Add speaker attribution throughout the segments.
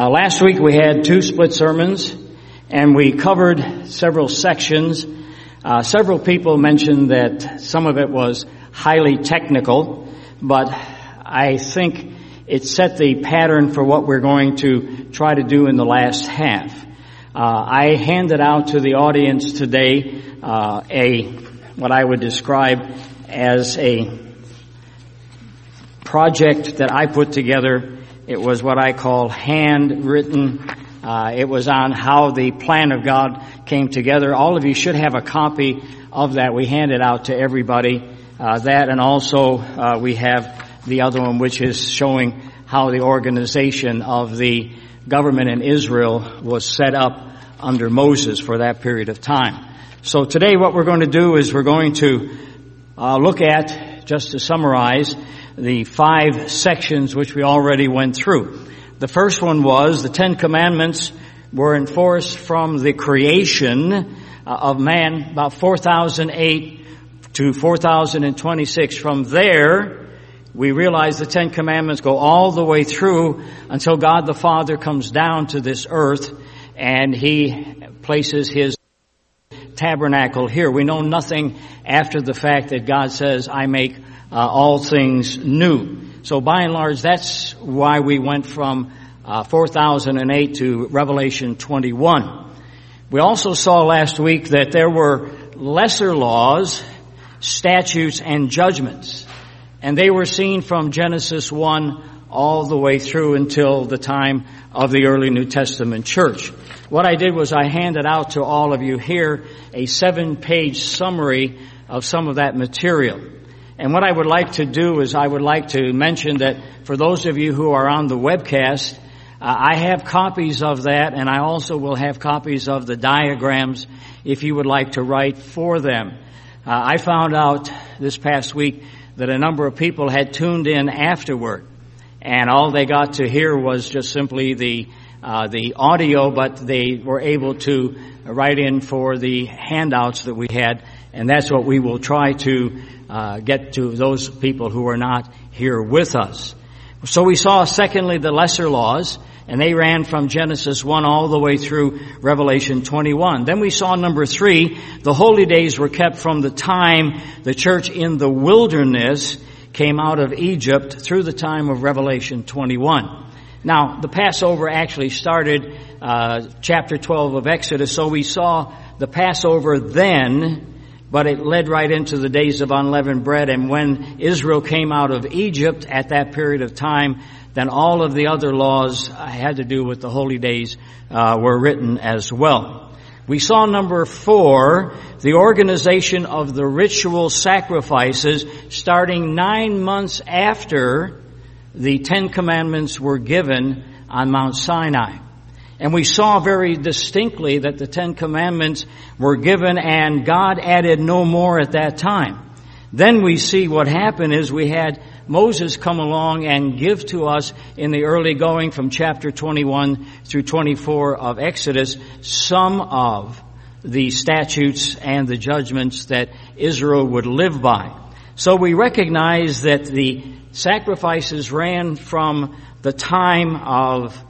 Speaker 1: Last week we had two split sermons, and we covered several sections. Several people mentioned that some of it was highly technical, but I think it set the pattern for what we're going to try to do in the last half. I handed out to the audience today what I would describe as a project that I put together. It was what I call handwritten. It was on how the plan of God came together. All of you should have a copy of that. We handed out to everybody that, and also we have the other one, which is showing how the organization of the government in Israel was set up under Moses for that period of time. So today what we're going to do is we're going to look at, just to summarize, the 5 sections which we already went through. The first one was the 10 Commandments were enforced from the creation of man, about 4008 to 4026. From there, we realize the 10 Commandments go all the way through until God the Father comes down to this earth and He places His tabernacle here. We know nothing after the fact that God says, I make all things new. So by and large, that's why we went from 4008 to Revelation 21. We also saw last week that there were lesser laws, statutes, and judgments. And they were seen from Genesis 1 all the way through until the time of the early New Testament church. What I did was I handed out to all of you here a 7-page summary of some of that material. And what I would like to do is I would like to mention that for those of you who are on the webcast, I have copies of that, and I also will have copies of the diagrams if you would like to write for them. I found out this past week that a number of people had tuned in afterward, and all they got to hear was just simply the audio, but they were able to write in for the handouts that we had, and that's what we will try to get to those people who are not here with us. So we saw, secondly, the lesser laws, and they ran from Genesis 1 all the way through Revelation 21. Then we saw number 3, the holy days were kept from the time the church in the wilderness came out of Egypt through the time of Revelation 21. Now, the Passover actually started chapter 12 of Exodus, so we saw the Passover then, but it led right into the days of unleavened bread. And when Israel came out of Egypt at that period of time, then all of the other laws had to do with the holy days were written as well. We saw number 4, the organization of the ritual sacrifices starting 9 months after the 10 Commandments were given on Mount Sinai. And we saw very distinctly that the 10 Commandments were given and God added no more at that time. Then we see what happened is we had Moses come along and give to us in the early going from chapter 21 through 24 of Exodus some of the statutes and the judgments that Israel would live by. So we recognize that the sacrifices ran from the time of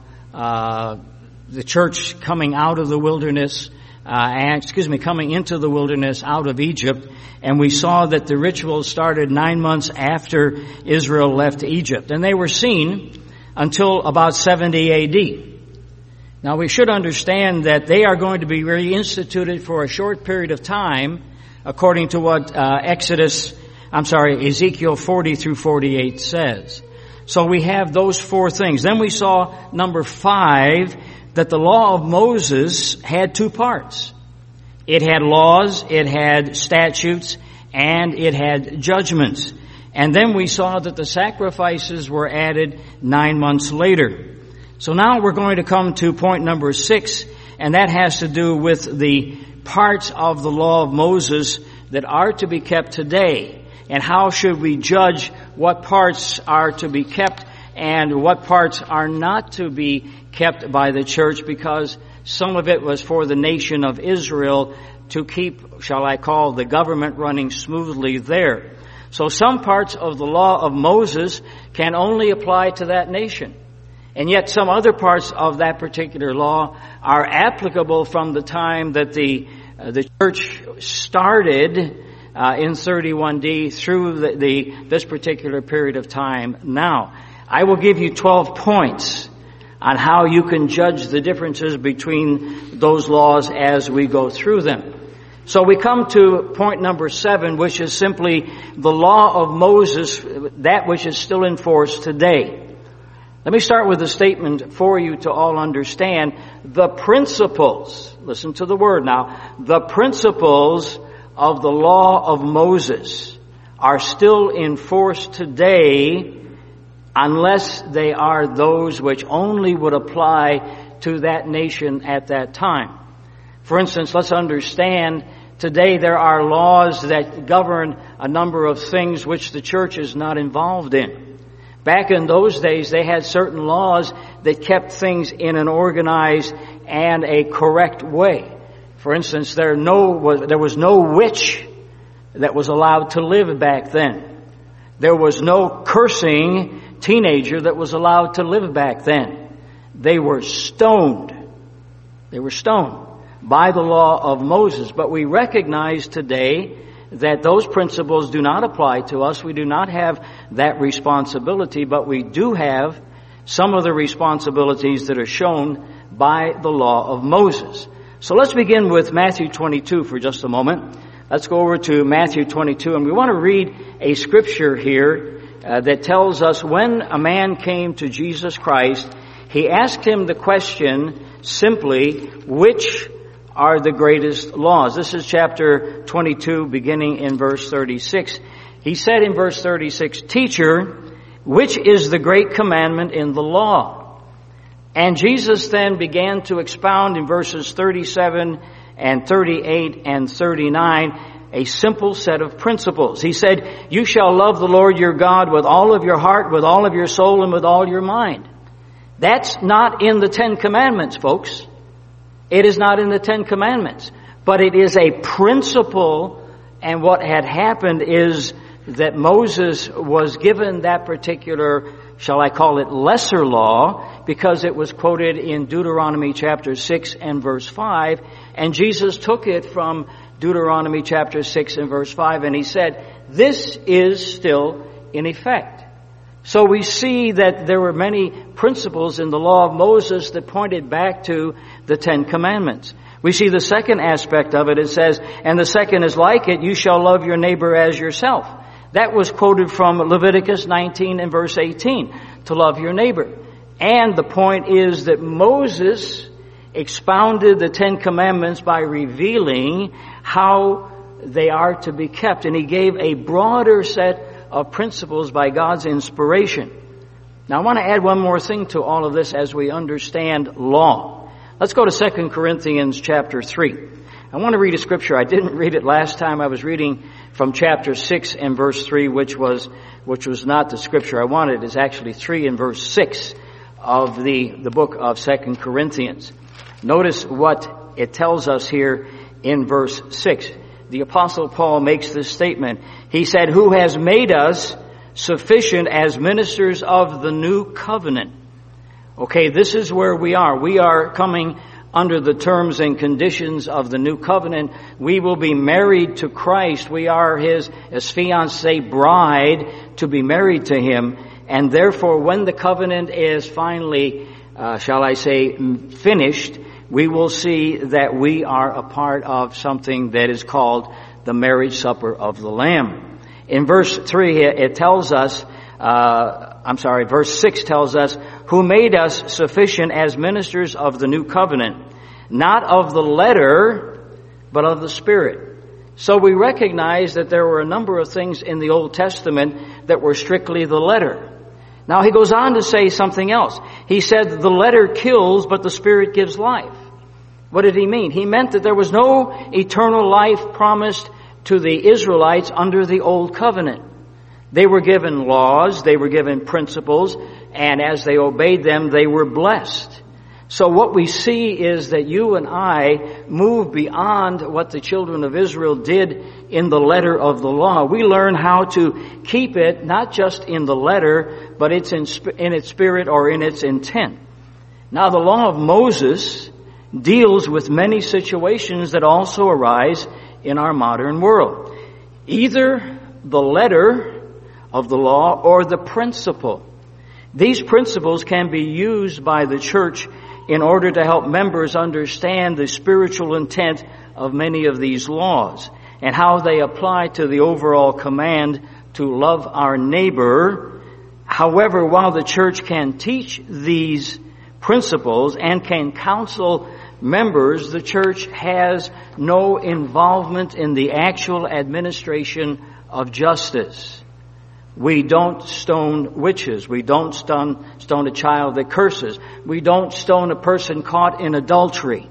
Speaker 1: the church coming out of the wilderness, coming into the wilderness out of Egypt, and we saw that the rituals started 9 months after Israel left Egypt, and they were seen until about 70 A.D. Now we should understand that they are going to be reinstituted for a short period of time, according to what Ezekiel 40 through 48 says. So we have those 4 things. Then we saw number 5, that the law of Moses had 2 parts. It had laws, it had statutes, and it had judgments. And then we saw that the sacrifices were added 9 months later. So now we're going to come to point number 6, and that has to do with the parts of the law of Moses that are to be kept today. And how should we judge what parts are to be kept and what parts are not to be kept by the church, because some of it was for the nation of Israel to keep, shall I call, the government running smoothly there. So some parts of the law of Moses can only apply to that nation. And yet some other parts of that particular law are applicable from the time that the church started in 31D through this particular period of time now. I will give you 12 points on how you can judge the differences between those laws as we go through them. So we come to point number 7, which is simply the law of Moses, that which is still in force today. Let me start with a statement for you to all understand. The principles, listen to the word now, the principles of the law of Moses are still in force today unless they are those which only would apply to that nation at that time. For instance, let's understand today there are laws that govern a number of things which the church is not involved in. Back in those days, they had certain laws that kept things in an organized and a correct way. For instance, there was no witch that was allowed to live back then. There was no cursing teenager that was allowed to live back then. They were stoned. They were stoned by the law of Moses. But we recognize today that those principles do not apply to us. We do not have that responsibility, but we do have some of the responsibilities that are shown by the law of Moses. So let's begin with Matthew 22 for just a moment. Let's go over to Matthew 22, and we want to read a scripture here that tells us when a man came to Jesus Christ, he asked him the question simply, which are the greatest laws? This is chapter 22, beginning in verse 36. He said in verse 36, Teacher, which is the great commandment in the law? And Jesus then began to expound in verses 37 and 38 and 39 a simple set of principles. He said, You shall love the Lord your God with all of your heart, with all of your soul, and with all your mind. That's not in the Ten Commandments, folks. It is not in the Ten Commandments, but it is a principle, and what had happened is that Moses was given that particular, shall I call it, lesser law, because it was quoted in Deuteronomy chapter 6 and verse 5, and Jesus took it from Deuteronomy chapter 6 and verse 5, and he said, this is still in effect. So we see that there were many principles in the law of Moses that pointed back to the Ten Commandments. We see the second aspect of it. It says, and the second is like it, you shall love your neighbor as yourself. That was quoted from Leviticus 19 and verse 18, to love your neighbor. And the point is that Moses expounded the Ten Commandments by revealing how they are to be kept. And he gave a broader set of principles by God's inspiration. Now I want to add one more thing to all of this as we understand law. Let's go to 2 Corinthians chapter 3. I want to read a scripture. I didn't read it last time. I was reading from chapter 6 and verse 3, which was not the scripture I wanted. It's actually 3 and verse 6 of the book of 2 Corinthians. Notice what it tells us here in verse 6. The Apostle Paul makes this statement. He said, who has made us sufficient as ministers of the new covenant. Okay, this is where we are. We are coming under the terms and conditions of the new covenant. We will be married to Christ. We are his as fiancée bride to be married to him. And therefore, when the covenant is finally, finished, we will see that we are a part of something that is called the marriage supper of the Lamb. In verse 3, it tells us, verse 6 tells us, who made us sufficient as ministers of the new covenant, not of the letter, but of the Spirit. So we recognize that there were a number of things in the Old Testament that were strictly the letter. Now he goes on to say something else. He said the letter kills, but the Spirit gives life. What did he mean? He meant that there was no eternal life promised to the Israelites under the Old Covenant. They were given laws, they were given principles, and as they obeyed them, they were blessed. So what we see is that you and I move beyond what the children of Israel did in the letter of the law. We learn how to keep it, not just in the letter, but it's in its spirit or in its intent. Now, the law of Moses deals with many situations that also arise in our modern world. Either the letter of the law or the principle. These principles can be used by the church in order to help members understand the spiritual intent of many of these laws and how they apply to the overall command to love our neighbor. However, while the church can teach these principles and can counsel members, the church has no involvement in the actual administration of justice. We don't stone witches. We don't stone a child that curses. We don't stone a person caught in adultery.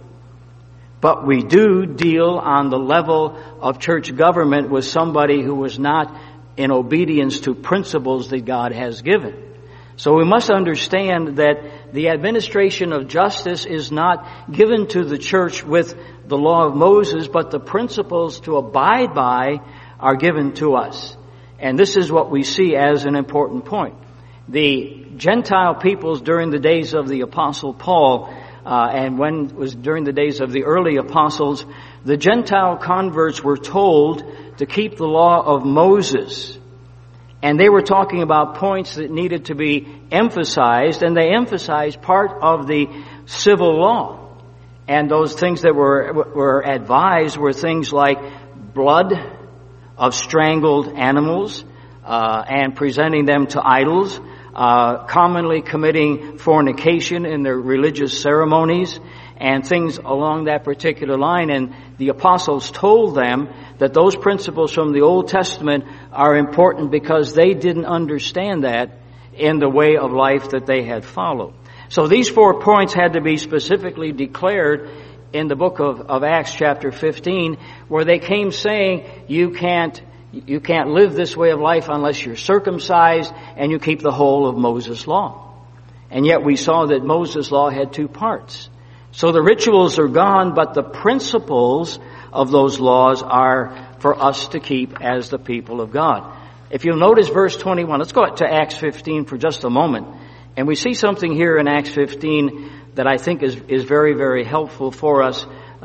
Speaker 1: But we do deal on the level of church government with somebody who was not in obedience to principles that God has given. So we must understand that the administration of justice is not given to the church with the law of Moses, but the principles to abide by are given to us. And this is what we see as an important point. The Gentile peoples during the days of the Apostle Paul, and when it was during the days of the early apostles, the Gentile converts were told to keep the law of Moses. And they were talking about points that needed to be emphasized, and they emphasized part of the civil law. And those things that were advised were things like blood of strangled animals, and presenting them to idols, commonly committing fornication in their religious ceremonies, and things along that particular line. And the apostles told them that those principles from the Old Testament are important because they didn't understand that in the way of life that they had followed. So these 4 points had to be specifically declared in the book of Acts chapter 15, where they came saying, you can't live this way of life unless you're circumcised and you keep the whole of Moses' law. And yet we saw that Moses' law had 2 parts. So the rituals are gone, but the principles of those laws are for us to keep as the people of God. If you'll notice verse 21, let's go to Acts 15 for just a moment. And we see something here in Acts 15 that I think is very, very helpful for us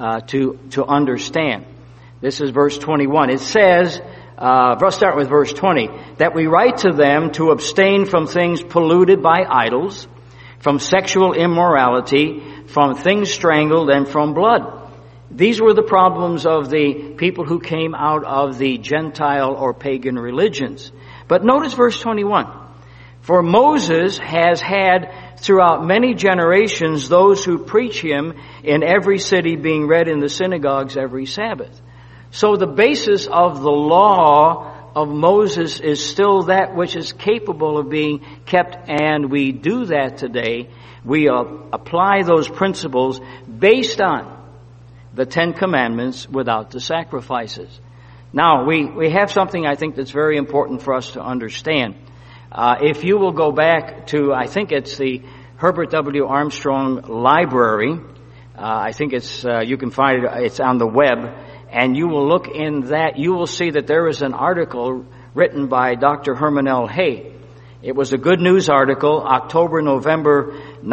Speaker 1: to understand. This is verse 21. It says, let's start with verse 20, that we write to them to abstain from things polluted by idols, from sexual immorality, from things strangled, and from blood. These were the problems of the people who came out of the Gentile or pagan religions. But notice verse 21. For Moses has had throughout many generations those who preach him in every city, being read in the synagogues every Sabbath. So the basis of the law of Moses is still that which is capable of being kept, and we do that today. We apply those principles based on the 10 Commandments without the sacrifices. Now, we have something I think that's very important for us to understand. If you will go back to, I think it's the Herbert W. Armstrong Library. I think you can find it, it's on the web. And you will look in that, you will see that there is an article written by Dr. Herman L. Hay. It was a Good News article, October-November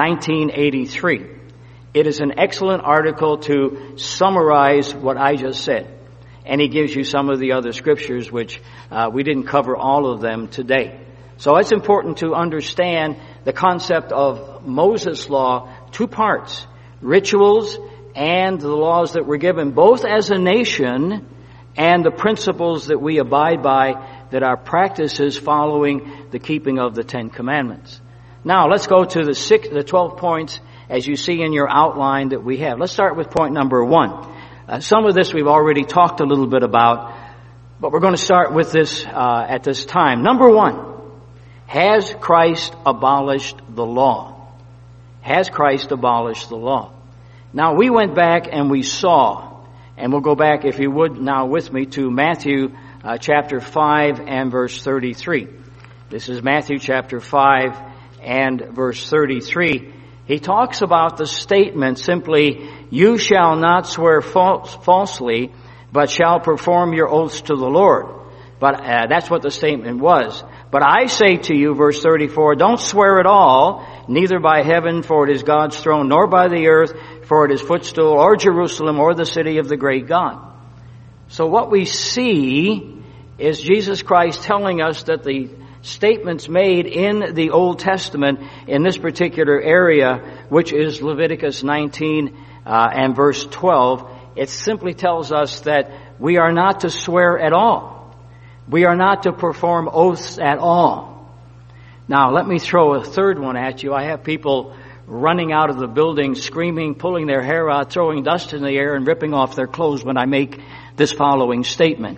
Speaker 1: 1983. It is an excellent article to summarize what I just said. And he gives you some of the other scriptures, which we didn't cover all of them today. So it's important to understand the concept of Moses' law, 2 parts, rituals and the laws that were given both as a nation and the principles that we abide by that are practices following the keeping of the 10 Commandments. Now let's go to the 12 points as you see in your outline that we have. Let's start with point number 1. Some of this we've already talked a little bit about, but we're going to start with this at this time. Number 1. Has Christ abolished the law? Has Christ abolished the law? Now, we went back and we saw, and we'll go back, if you would, now with me to Matthew chapter 5 and verse 33. This is Matthew chapter 5 and verse 33. He talks about the statement simply, you shall not swear falsely, but shall perform your oaths to the Lord. But that's what the statement was. But I say to you, verse 34, don't swear at all, neither by heaven, for it is God's throne, nor by the earth, for it is footstool, or Jerusalem, or the city of the great God. So what we see is Jesus Christ telling us that the statements made in the Old Testament in this particular area, which is Leviticus 19 and verse 12, it simply tells us that we are not to swear at all. We are not to perform oaths at all. Now, let me throw a third one at you. I have people running out of the building, screaming, pulling their hair out, throwing dust in the air, and ripping off their clothes when I make this following statement.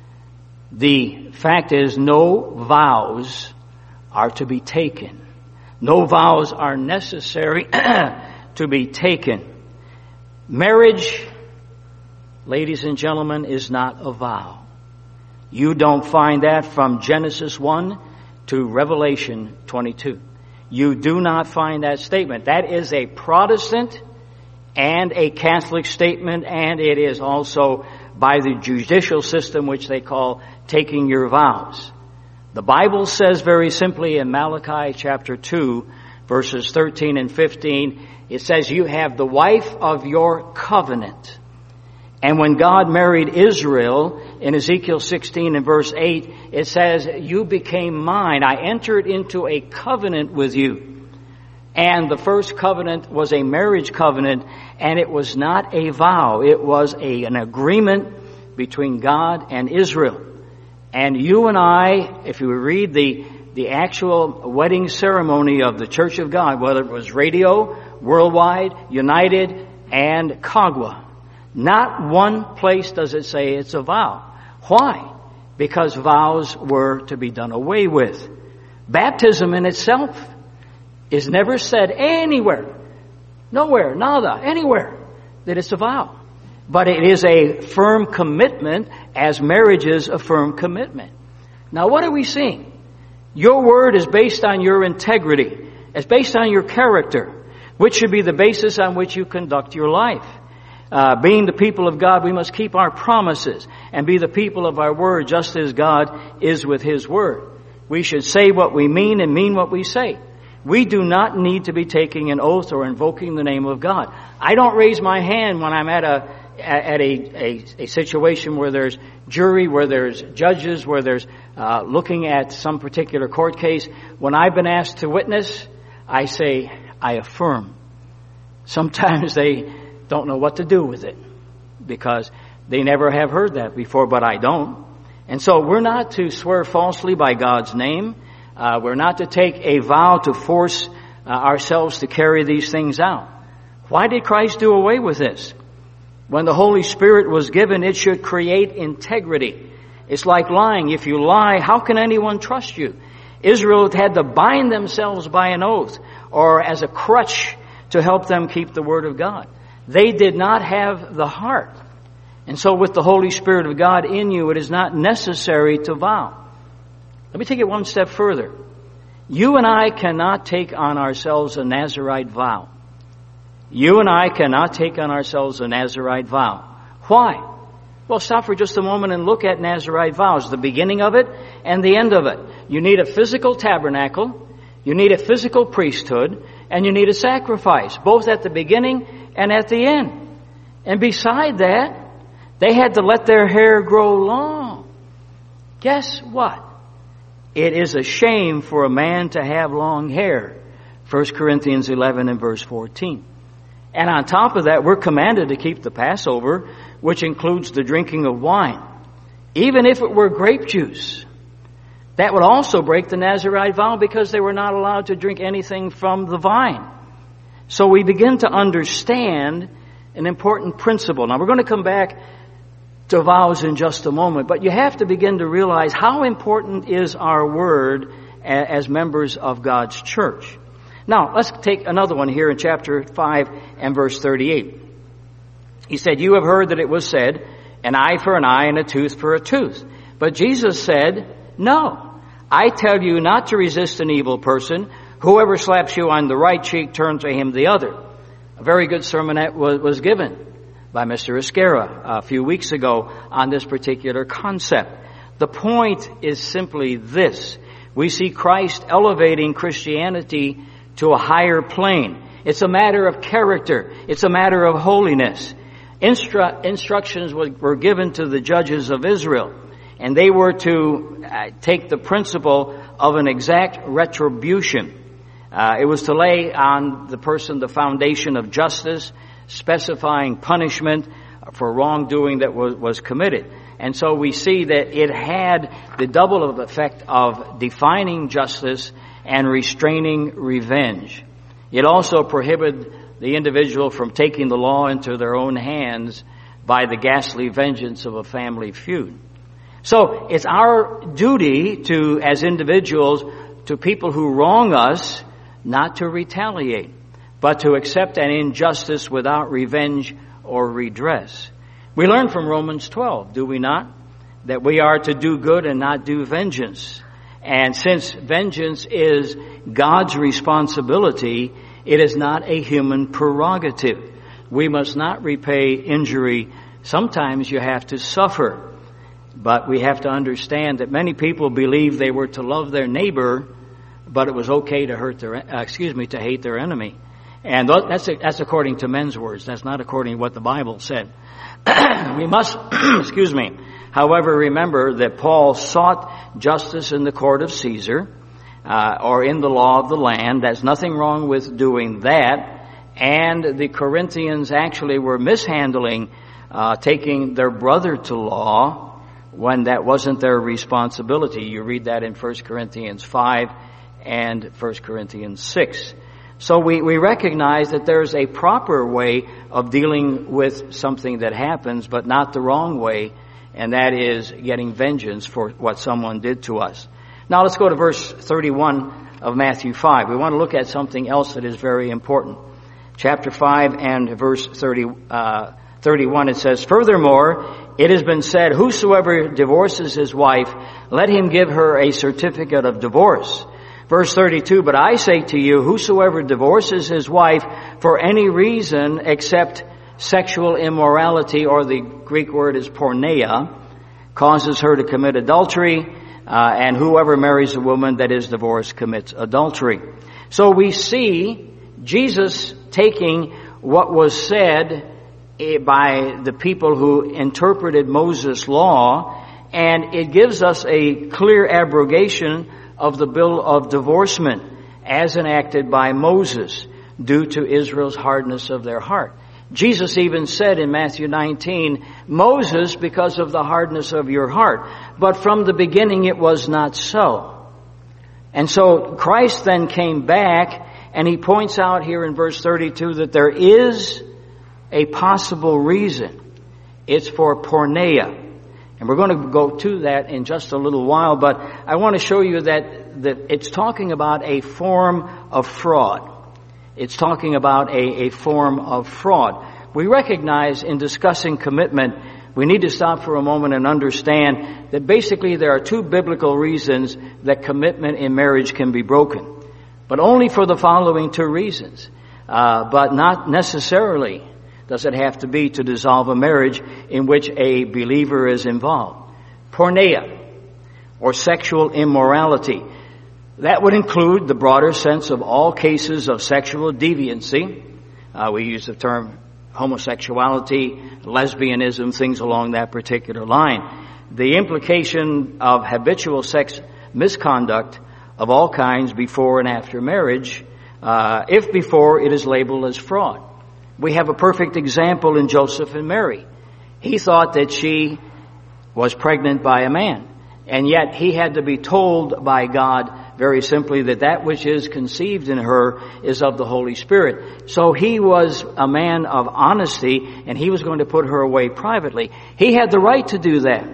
Speaker 1: The fact is, no vows are to be taken. No vows are necessary to be taken. Marriage, ladies and gentlemen, is not a vow. You don't find that from Genesis 1 to Revelation 22. You do not find that statement. That is a Protestant and a Catholic statement, and it is also by the judicial system, which they call taking your vows. The Bible says very simply in Malachi chapter 2, verses 13 and 15, it says, you have the wife of your covenant. And when God married Israel in Ezekiel 16 and verse 8, it says, you became mine. I entered into a covenant with you. And the first covenant was a marriage covenant, and it was not a vow. It was an agreement between God and Israel. And you and I, if you read the actual wedding ceremony of the Church of God, whether it was Radio, Worldwide, United, and Kagwa, not one place does it say it's a vow. Why? Because vows were to be done away with. Baptism in itself is never said anywhere, nowhere, nada, anywhere, that it's a vow. But it is a firm commitment, as marriage is a firm commitment. Now, what are we seeing? Your word is based on your integrity. It's based on your character, which should be the basis on which you conduct your life. Being the people of God, we must keep our promises and be the people of our word, just as God is with His word. We should say what we mean and mean what we say. We do not need to be taking an oath or invoking the name of God. I don't raise my hand when I'm at a situation where there's jury, where there's judges, where there's looking at some particular court case. When I've been asked to witness, I say, I affirm. Sometimes they don't know what to do with it because they never have heard that before, but I don't. And so we're not to swear falsely by God's name. We're not to take a vow to force ourselves to carry these things out. Why did Christ do away with this? When the Holy Spirit was given, it should create integrity. It's like lying. If you lie, how can anyone trust you? Israel had to bind themselves by an oath or as a crutch to help them keep the Word of God. They did not have the heart. And so with the Holy Spirit of God in you, it is not necessary to vow. Let me take it one step further. You and I cannot take on ourselves a Nazirite vow. You and I cannot take on ourselves a Nazirite vow. Why? Well, stop for just a moment and look at Nazirite vows, the beginning of it and the end of it. You need a physical tabernacle, you need a physical priesthood, and you need a sacrifice, both at the beginning and at the end. And beside that, they had to let their hair grow long. Guess what? It is a shame for a man to have long hair. 1 Corinthians 11 and verse 14. And on top of that, we're commanded to keep the Passover, which includes the drinking of wine. Even if it were grape juice, that would also break the Nazirite vow because they were not allowed to drink anything from the vine. So we begin to understand an important principle. Now we're going to come back to vows in just a moment, but you have to begin to realize how important is our word as members of God's church. Now, let's take another one here in chapter 5 and verse 38. He said, you have heard that it was said, an eye for an eye and a tooth for a tooth. But Jesus said, no, I tell you not to resist an evil person. Whoever slaps you on the right cheek, turn to him the other. A very good sermonette was given by Mr. Esquera a few weeks ago on this particular concept. The point is simply this. We see Christ elevating Christianity to a higher plane. It's a matter of character. It's a matter of holiness. Instructions were given to the judges of Israel, and they were to take the principle of an exact retribution. It was to lay on the person the foundation of justice, specifying punishment for wrongdoing that was committed. And so we see that it had the double effect of defining justice and restraining revenge. It also prohibited the individual from taking the law into their own hands by the ghastly vengeance of a family feud. So it's our duty to, as individuals, to people who wrong us, not to retaliate, but to accept an injustice without revenge or redress. We learn from Romans 12, do we not? That we are to do good and not do vengeance. And since vengeance is God's responsibility, it is not a human prerogative. We must not repay injury. Sometimes you have to suffer. But we have to understand that many people believe they were to love their neighbor, but it was okay to to hate their enemy. And that's according to men's words. That's not according to what the Bible said. We must, however, remember that Paul sought justice in the court of Caesar, or in the law of the land. There's nothing wrong with doing that. And the Corinthians actually were mishandling, taking their brother to law when that wasn't their responsibility. You read that in 1 Corinthians 5 and 1 Corinthians 6. So we recognize that there's a proper way of dealing with something that happens, but not the wrong way, and that is getting vengeance for what someone did to us. Now let's go to verse 31 of Matthew 5. We want to look at something else that is very important. Chapter 5 and verse 31, it says, "Furthermore, it has been said, whosoever divorces his wife, let him give her a certificate of divorce." Verse 32, "But I say to you, whosoever divorces his wife for any reason except sexual immorality," or the Greek word is porneia, "causes her to commit adultery, and whoever marries a woman that is divorced commits adultery." So we see Jesus taking what was said by the people who interpreted Moses' law, and it gives us a clear abrogation of the bill of divorcement as enacted by Moses due to Israel's hardness of their heart. Jesus even said in Matthew 19, "Moses, because of the hardness of your heart, but from the beginning it was not so." And so Christ then came back, and he points out here in verse 32 that there is a possible reason. It's for porneia. And we're going to go to that in just a little while, but I want to show you that it's talking about a form of fraud. It's talking about a form of fraud. We recognize in discussing commitment, we need to stop for a moment and understand that basically there are two biblical reasons that commitment in marriage can be broken. But only for the following two reasons. But not necessarily does it have to be to dissolve a marriage in which a believer is involved. Porneia, or sexual immorality. That would include the broader sense of all cases of sexual deviancy. We use the term homosexuality, lesbianism, things along that particular line. The implication of habitual sex misconduct of all kinds before and after marriage, if before it is labeled as fraud. We have a perfect example in Joseph and Mary. He thought that she was pregnant by a man, and yet he had to be told by God very simply that which is conceived in her is of the Holy Spirit. So he was a man of honesty, and he was going to put her away privately. He had the right to do that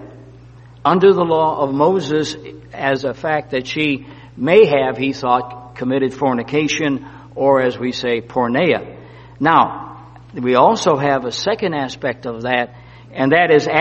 Speaker 1: under the law of Moses, as a fact that she may have, he thought, committed fornication, or as we say, porneia. Now, we also have a second aspect of that, and that is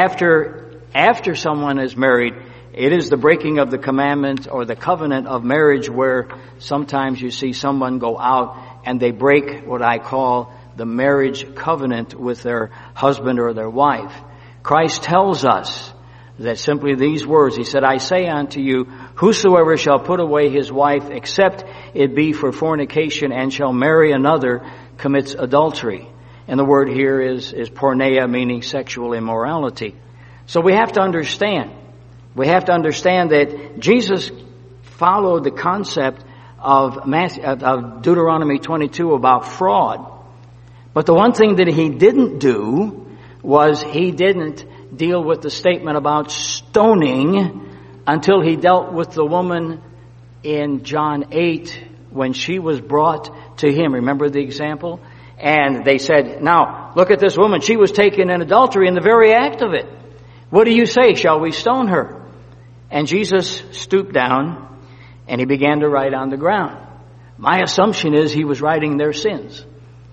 Speaker 1: after someone is married, it is the breaking of the commandment or the covenant of marriage, where sometimes you see someone go out and they break what I call the marriage covenant with their husband or their wife. Christ tells us that simply these words, he said, "I say unto you, Whosoever shall put away his wife, except it be for fornication, and shall marry another, commits adultery. And the word here is porneia, meaning sexual immorality. So we have to understand. We have to understand that Jesus followed the concept of Deuteronomy 22 about fraud. But the one thing that he didn't do was he didn't deal with the statement about stoning until he dealt with the woman in John 8 when she was brought to him. Remember the example? And they said, now, look at this woman. She was taken in adultery in the very act of it. What do you say? Shall we stone her? And Jesus stooped down and he began to write on the ground. My assumption is he was writing their sins.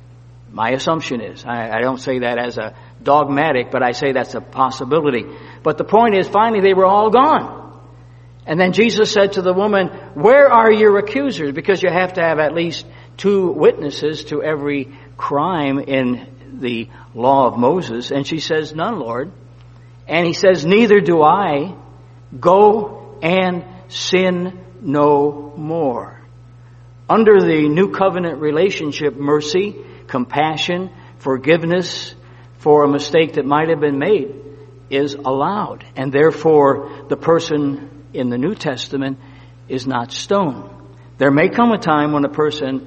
Speaker 1: My assumption is. I don't say that as a dogmatic, but I say that's a possibility. But the point is, finally they were all gone. And then Jesus said to the woman, where are your accusers? Because you have to have at least 2 witnesses to every crime in the law of Moses. And she says, none, Lord. And he says, neither do I. Go and sin no more. Under the new covenant relationship, mercy, compassion, forgiveness for a mistake that might have been made is allowed. And therefore, the person in the New Testament is not stoned. There may come a time when a person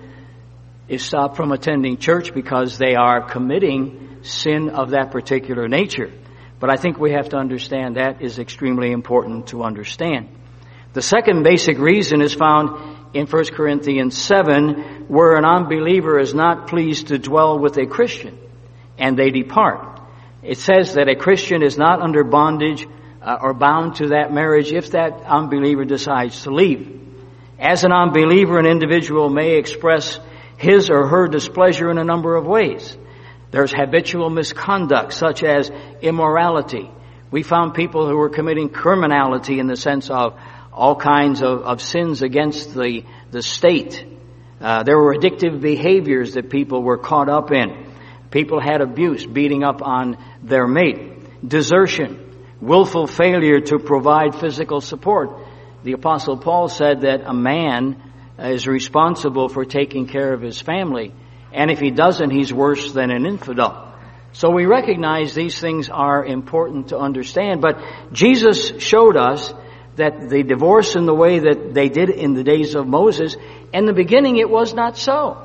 Speaker 1: is stopped from attending church because they are committing sin of that particular nature. But I think we have to understand that is extremely important to understand. The second basic reason is found in 1 Corinthians 7, where an unbeliever is not pleased to dwell with a Christian, and they depart. It says that a Christian is not under bondage or bound to that marriage if that unbeliever decides to leave. As an unbeliever, an individual may express his or her displeasure in a number of ways. There's habitual misconduct, such as immorality. We found people who were committing criminality in the sense of all kinds of sins against the state. There were addictive behaviors that people were caught up in. People had abuse, beating up on their mate. Desertion, willful failure to provide physical support. The Apostle Paul said that a man is responsible for taking care of his family. And if he doesn't, he's worse than an infidel. So we recognize these things are important to understand. But Jesus showed us that the divorce in the way that they did in the days of Moses, in the beginning it was not so.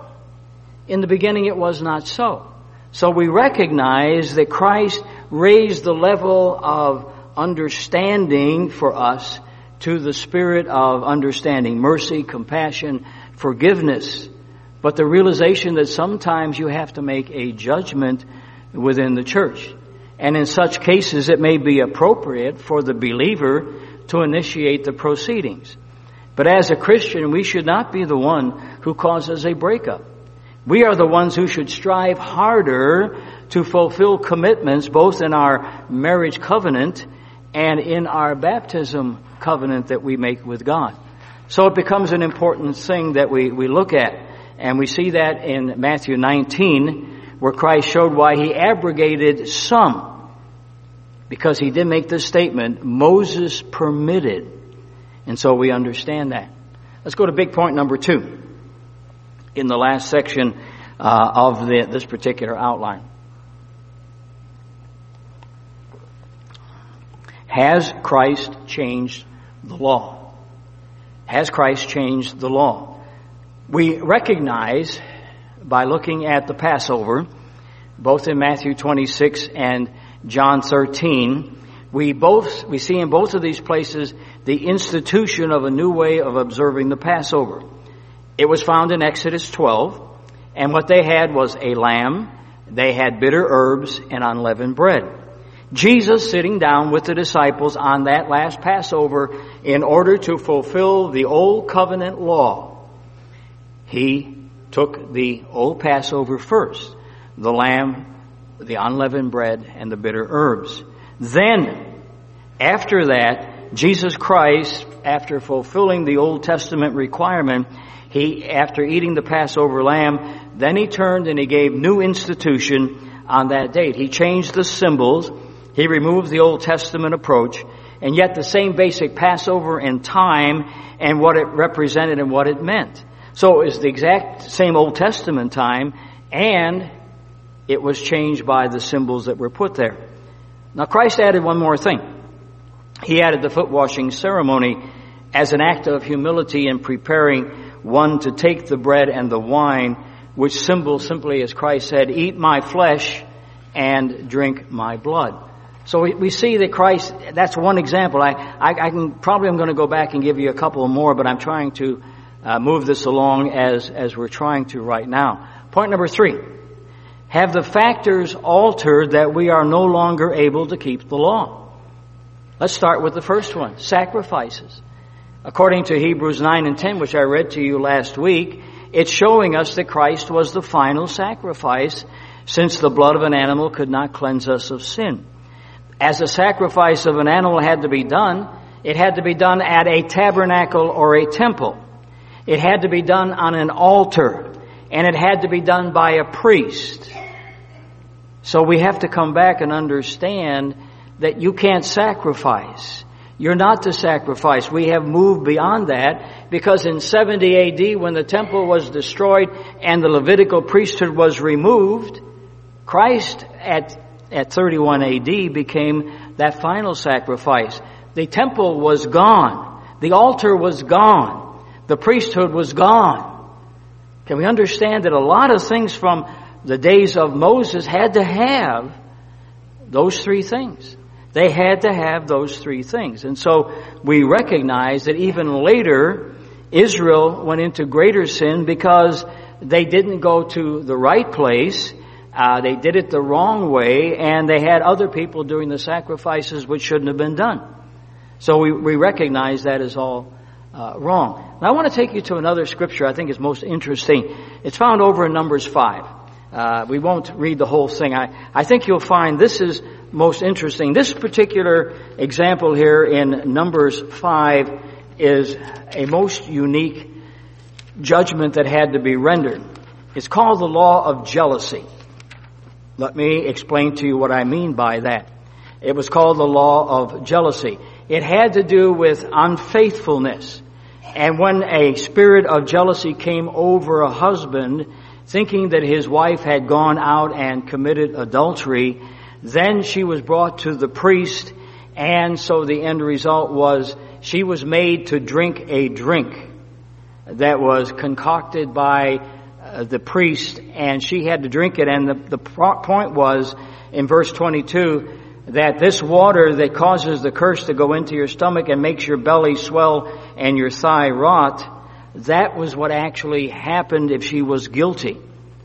Speaker 1: In the beginning it was not so. So we recognize that Christ raised the level of understanding for us to the spirit of understanding, mercy, compassion, forgiveness. But the realization that sometimes you have to make a judgment within the church. And in such cases, it may be appropriate for the believer to initiate the proceedings. But as a Christian, we should not be the one who causes a breakup. We are the ones who should strive harder to fulfill commitments both in our marriage covenant and in our baptism covenant that we make with God. So it becomes an important thing that we look at. And we see that in Matthew 19, where Christ showed why he abrogated some. Because he did make this statement, Moses permitted. And so we understand that. Let's go to big point number 2 in the last section of this particular outline. Has Christ changed the law? Has Christ changed the law? We recognize by looking at the Passover, both in Matthew 26 and John 13, we see in both of these places the institution of a new way of observing the Passover. It was found in Exodus 12, and what they had was a lamb, they had bitter herbs, and unleavened bread. Jesus sitting down with the disciples on that last Passover in order to fulfill the old covenant law. He took the old Passover first, the lamb, the unleavened bread, and the bitter herbs. Then, after that, Jesus Christ, after fulfilling the Old Testament requirement, after eating the Passover lamb, then he turned and he gave new institution on that date. He changed the symbols. He removed the Old Testament approach, and yet the same basic Passover in time and what it represented and what it meant. So it was the exact same Old Testament time, and it was changed by the symbols that were put there. Now Christ added one more thing. He added the foot washing ceremony as an act of humility in preparing one to take the bread and the wine, which symbol simply, as Christ said, eat my flesh and drink my blood. So we see that Christ, that's one example. I'm going to go back and give you a couple more, but I'm trying to move this along as we're trying to right now. Point number 3. Have the factors altered that we are no longer able to keep the law? Let's start with the first one, sacrifices. According to Hebrews 9 and 10, which I read to you last week, it's showing us that Christ was the final sacrifice, since the blood of an animal could not cleanse us of sin. As a sacrifice of an animal had to be done, it had to be done at a tabernacle or a temple. It had to be done on an altar, and it had to be done by a priest. So we have to come back and understand that you can't sacrifice. You're not to sacrifice. We have moved beyond that, because in 70 AD, when the temple was destroyed and the Levitical priesthood was removed, Christ at 31 AD became that final sacrifice. The temple was gone. The altar was gone. The priesthood was gone. Can we understand that a lot of things from the days of Moses had to have those three things? They had to have those three things. And so we recognize that even later, Israel went into greater sin because they didn't go to the right place. They did it the wrong way, and they had other people doing the sacrifices which shouldn't have been done. So we recognize that is all wrong. Now I want to take you to another scripture I think is most interesting. It's found over in Numbers 5. We won't read the whole thing. I think you'll find this is most interesting. This particular example here in Numbers 5 is a most unique judgment that had to be rendered. It's called the law of jealousy. Let me explain to you what I mean by that. It was called the law of jealousy. It had to do with unfaithfulness. And when a spirit of jealousy came over a husband, thinking that his wife had gone out and committed adultery, then she was brought to the priest, and so the end result was she was made to drink a drink that was concocted by the priest, and she had to drink it. And the point was, in verse 22, that this water that causes the curse to go into your stomach and makes your belly swell and your thigh rot, that was what actually happened if she was guilty.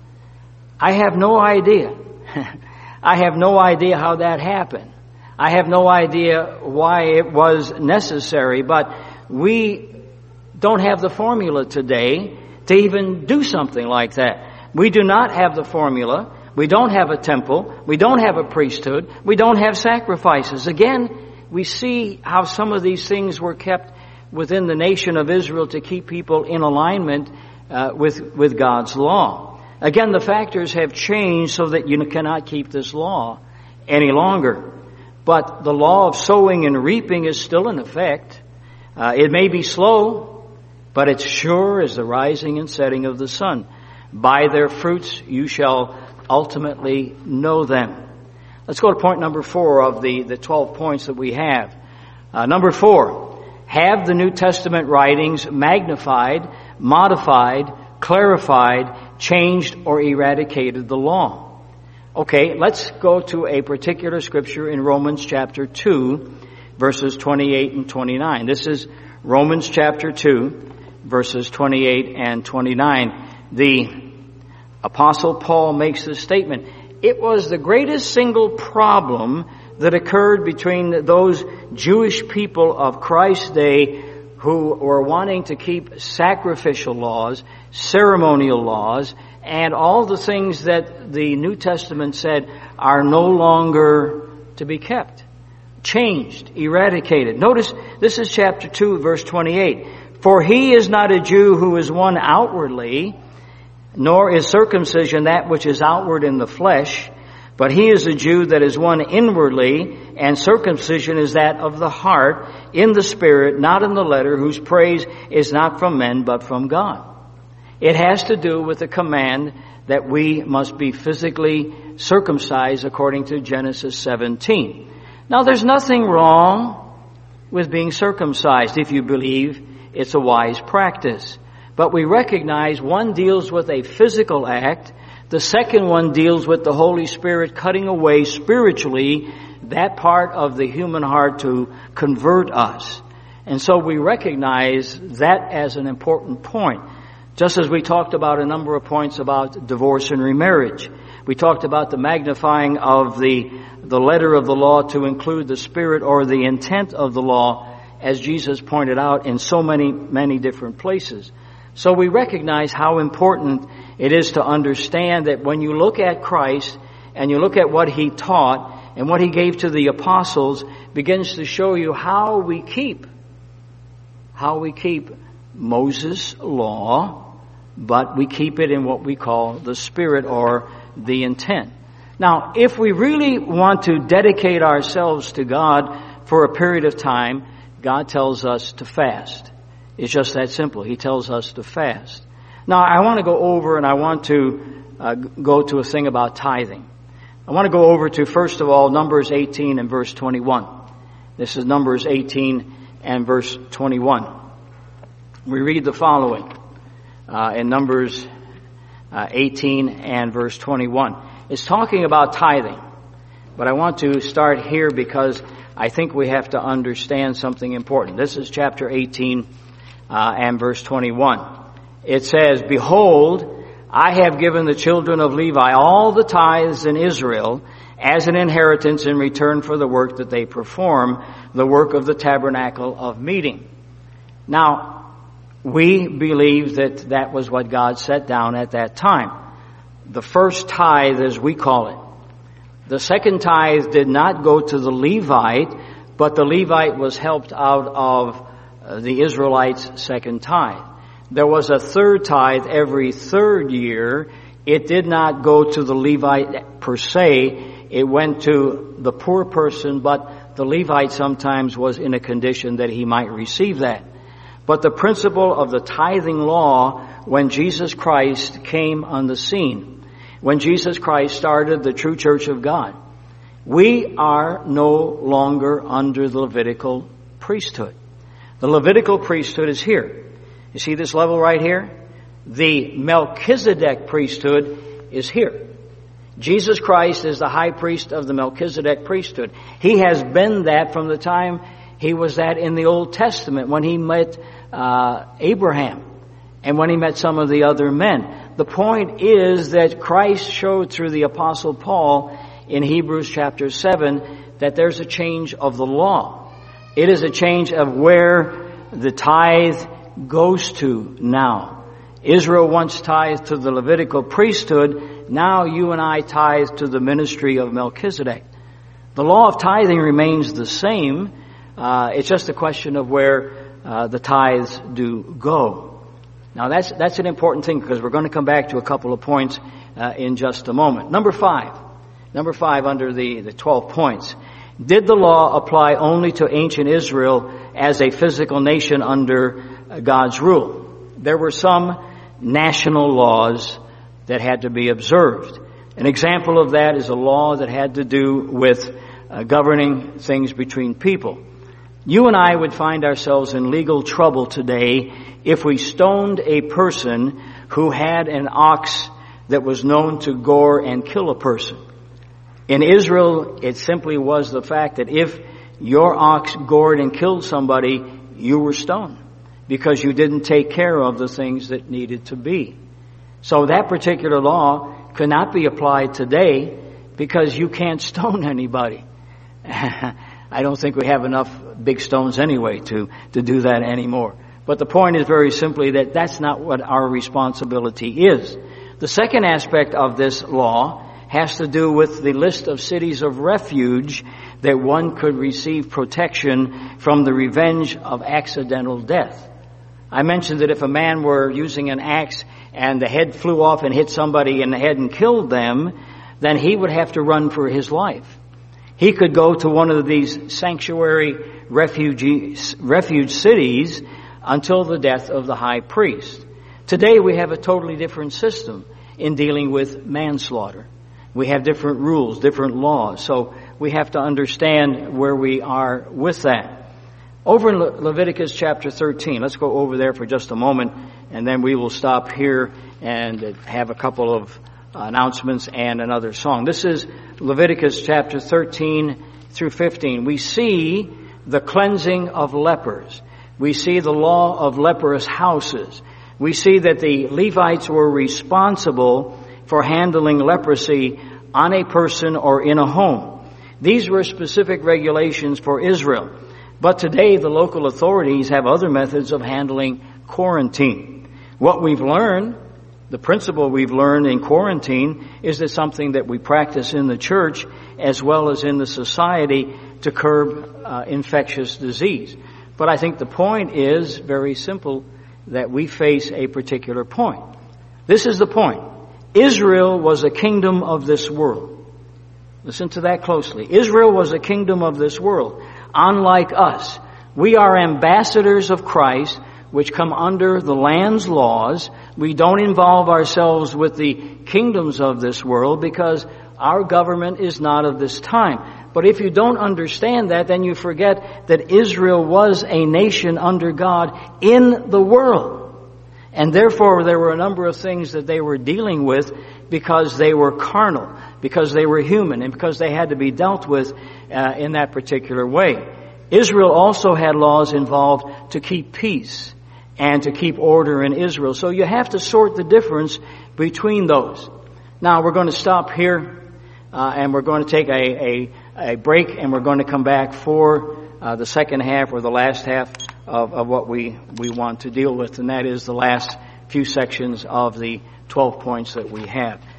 Speaker 1: I have no idea. I have no idea how that happened. I have no idea why it was necessary, but we don't have the formula today to even do something like that. We do not have the formula. We don't have a temple. We don't have a priesthood. We don't have sacrifices. Again, we see how some of these things were kept within the nation of Israel to keep people in alignment with God's law. Again, the factors have changed so that you cannot keep this law any longer. But the law of sowing and reaping is still in effect. It may be slow, but it's sure as the rising and setting of the sun. By their fruits you shall ultimately know them. Let's go to point number 4 of the 12 points that we have. Number 4, have the New Testament writings magnified, modified, clarified, changed, or eradicated the law? Okay, let's go to a particular scripture in Romans chapter 2, verses 28 and 29. This is Romans chapter 2, verses 28 and 29. The Apostle Paul makes this statement. It was the greatest single problem that occurred between those Jewish people of Christ's day who were wanting to keep sacrificial laws, ceremonial laws, and all the things that the New Testament said are no longer to be kept. Changed, eradicated. Notice, this is chapter 2, verse 28. For he is not a Jew who is one outwardly, nor is circumcision that which is outward in the flesh, But he is a Jew that is one inwardly, and circumcision is that of the heart, in the spirit, not in the letter, whose praise is not from men, but from God. It has to do with the command that we must be physically circumcised according to Genesis 17. Now, there's nothing wrong with being circumcised if you believe it's a wise practice. But we recognize one deals with a physical act. The second one deals with the Holy Spirit cutting away spiritually that part of the human heart to convert us. And so we recognize that as an important point. Just as we talked about a number of points about divorce and remarriage. We talked about the magnifying of the letter of the law to include the spirit or the intent of the law, as Jesus pointed out in so many different places. So we recognize how important it is to understand that when you look at Christ and you look at what He taught and what He gave to the apostles, begins to show you how we keep Moses' law, but we keep it in what we call the spirit or the intent. Now, if we really want to dedicate ourselves to God for a period of time, God tells us to fast. It's just that simple. He tells us to fast. Now, I want to go over and I want to go to a thing about tithing. I want to go over to, first of all, Numbers 18 and verse 21. This is Numbers 18 and verse 21. We read the following in Numbers 18 and verse 21. It's talking about tithing. But I want to start here because I think we have to understand something important. This is chapter 18 and verse 21. It says, "Behold, I have given the children of Levi all the tithes in Israel as an inheritance in return for the work that they perform, the work of the tabernacle of meeting." Now, we believe that that was what God set down at that time. The first tithe, as we call it. The second tithe did not go to the Levite, but the Levite was helped out of the Israelites' second tithe. There was a third tithe every third year. It did not go to the Levite per se. It went to the poor person, but the Levite sometimes was in a condition that he might receive that. But the principle of the tithing law, when Jesus Christ came on the scene, when Jesus Christ started the true church of God, we are no longer under the Levitical priesthood. The Levitical priesthood is here. You see this level right here? The Melchizedek priesthood is here. Jesus Christ is the high priest of the Melchizedek priesthood. He has been that from the time he was that in the Old Testament when he met Abraham and when he met some of the other men. The point is that Christ showed through the Apostle Paul in Hebrews chapter 7 that there's a change of the law. It is a change of where the tithe goes to now. Israel once tithed to the Levitical priesthood. Now you and I tithe to the ministry of Melchizedek. The law of tithing remains the same. It's just a question of where the tithes do go. Now that's an important thing because we're going to come back to a couple of points in just a moment. Number five under the 12 points. Did the law apply only to ancient Israel as a physical nation under God's rule? There were some national laws that had to be observed. An example of that is a law that had to do with governing things between people. You and I would find ourselves in legal trouble today if we stoned a person who had an ox that was known to gore and kill a person. In Israel, it simply was the fact that if your ox gored and killed somebody, you were stoned because you didn't take care of the things that needed to be. So that particular law could not be applied today because you can't stone anybody. I don't think we have enough big stones anyway to do that anymore. But the point is very simply that that's not what our responsibility is. The second aspect of this law has to do with the list of cities of refuge that one could receive protection from the revenge of accidental death. I mentioned that if a man were using an axe and the head flew off and hit somebody in the head and killed them, then he would have to run for his life. He could go to one of these sanctuary refuge cities until the death of the high priest. Today we have a totally different system in dealing with manslaughter. We have different rules, different laws, so we have to understand where we are with that. Over in Leviticus chapter 13, let's go over there for just a moment, and then we will stop here and have a couple of announcements and another song. This is Leviticus chapter 13 through 15. We see the cleansing of lepers. We see the law of leprous houses. We see that the Levites were responsible for handling leprosy on a person or in a home. These were specific regulations for Israel. But today the local authorities have other methods of handling quarantine. What we've learned, the principle we've learned in quarantine, is that something that we practice in the church as well as in the society to curb infectious disease. But I think the point is very simple, that we face a particular point. This is the point. Israel was a kingdom of this world. Listen to that closely. Israel was a kingdom of this world. Unlike us, we are ambassadors of Christ, which come under the land's laws. We don't involve ourselves with the kingdoms of this world because our government is not of this time. But if you don't understand that, then you forget that Israel was a nation under God in the world. And therefore there were a number of things that they were dealing with because they were carnal, because they were human, and because they had to be dealt with in that particular way. Israel also had laws involved to keep peace and to keep order in Israel. So you have to sort the difference between those. Now we're going to stop here and we're going to take a break, and we're going to come back for the second half or the last half of what we want to deal with, and that is the last few sections of the 12 points that we have.